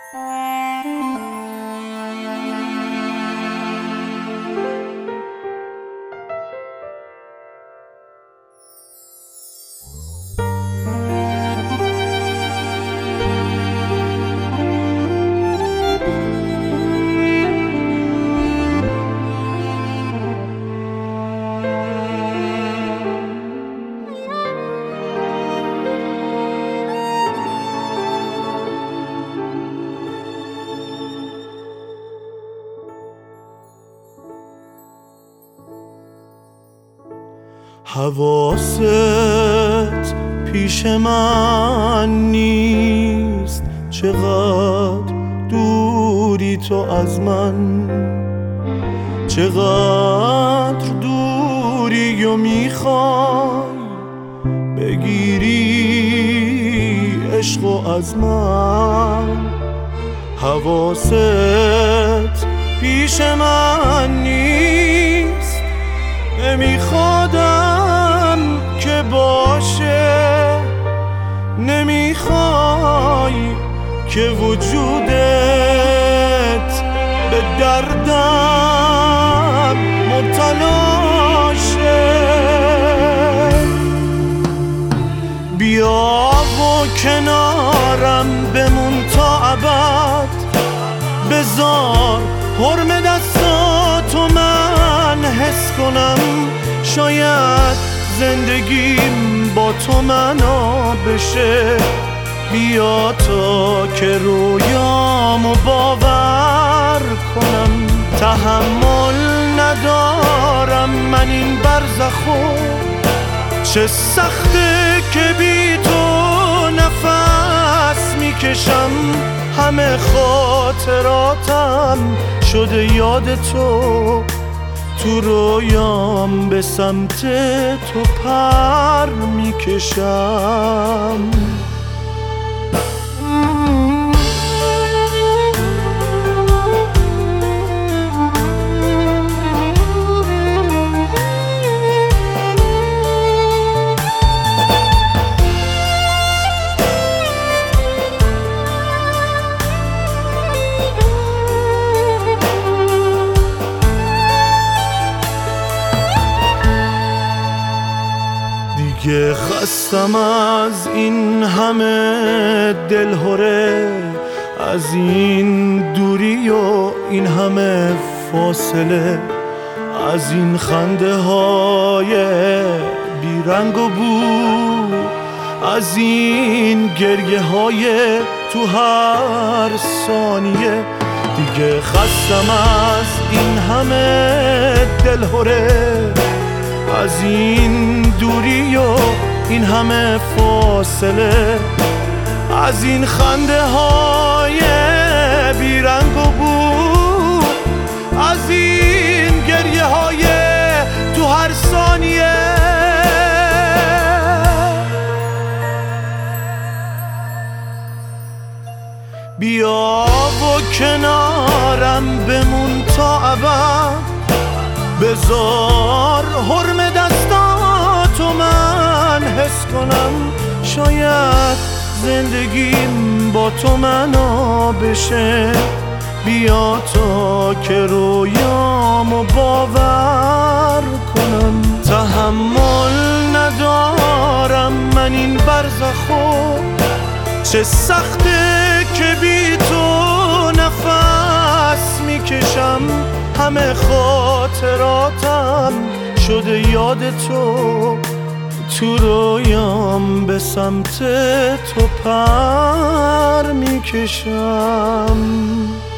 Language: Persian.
حواست پیش من نیست، چقدر دوری تو از من، چقدر دوری و میخوای بگیری عشقو از من. حواست پیش من نیست، نمیخوادم که باشه، نمیخوای که وجودت به دردم مبتلا شه. بیا و کنارم بمون تا ابد، بذار حرم دستاتو من حس کنم، شاید زندگیم با تو معنا بشه. بیا تا که رویامو باور کنم، تحمل ندارم من این برزخو، چه سخته که بی تو نفس میکشم، همه خاطراتم شده یاد تو، تو رویام به سمت تو پر میکشم. دیگه خستم از این همه دلهره، از این دوری و این همه فاصله، از این خنده های بیرنگ و بو، از این گریه های تو هر ثانیه. دیگه خستم از این همه دلهره، از این دوری و این همه فاصله، از این خنده های بیرنگ و بو، از این گریه های تو هر ثانیه. بیا و کنارم بمون تا ابد، بذار حرم دستاتو من حس کنم، شاید زندگیم با تو معنا بشه. بیا تا که رویامو باور کنم، تحمل ندارم من این برزخو، چه سخته که بی تو نفس میکشم، همه خاطراتم شده یاد تو، تو رویام به سمت تو پر میکشم.